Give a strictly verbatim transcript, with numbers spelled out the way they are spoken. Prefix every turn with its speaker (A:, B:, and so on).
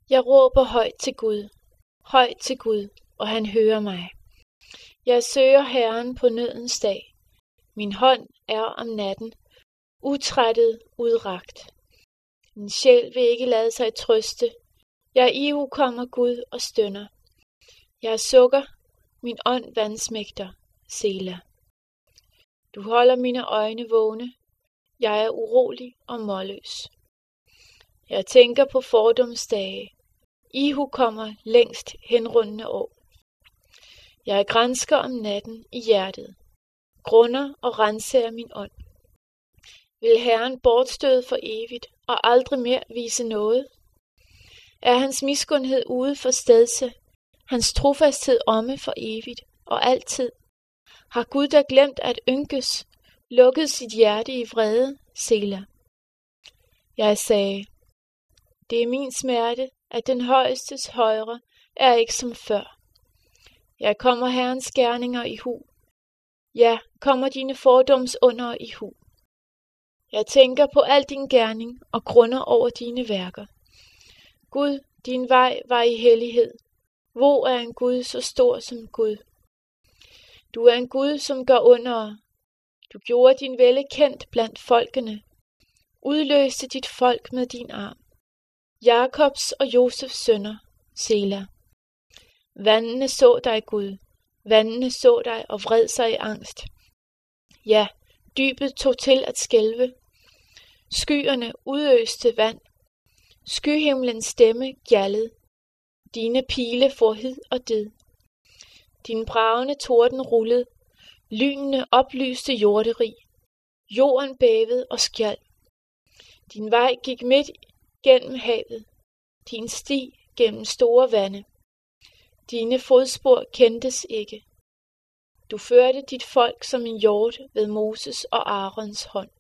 A: Jeg råber højt til Gud, højt til Gud, og han hører mig. Jeg søger Herren på nødens dag. Min hånd er om natten, utrættet udrakt. Min sjæl vil ikke lade sig trøste. Jeg ihukommer Gud og stønner. Jeg sukker, min ånd vansmægter, Sela. Du holder mine øjne vågne. Jeg er urolig og målløs. Jeg tænker på fordomsdage. Ihukommer længst henrundende år. Jeg gransker om natten i hjertet, grunder og renser min ånd. Vil Herren bortstøde for evigt og aldrig mere vise noget? Er hans miskundhed ude for stedse, hans trofasthed omme for evigt og altid? Har Gud da glemt at ynkes, lukket sit hjerte i vrede, Sela? Jeg sagde, det er min smerte, at den højestes højre er ikke som før. Jeg kommer Herrens gerninger i hu. Ja, kommer dine fordoms under i hu. Jeg tænker på al din gerning og grunder over dine værker. Gud, din vej var i hellighed. Hvor er en Gud så stor som Gud? Du er en Gud, som gør under. Du gjorde din vælde kendt blandt folkene. Udløste dit folk med din arm. Jakobs og Josefs sønner, Sela. Vandene så dig, Gud. Vandene så dig og vred sig i angst. Ja, dybet tog til at skælve. Skyerne udøste vand. Skyhimlens stemme gjaldede. Dine pile for hid og did. Din bragende torden rullede. Lynene oplyste jorderi. Jorden bævede og skjalv. Din vej gik midt gennem havet. Din sti gennem store vande. Dine fodspor kendtes ikke. Du førte dit folk som en hjort ved Moses og Aarons hånd.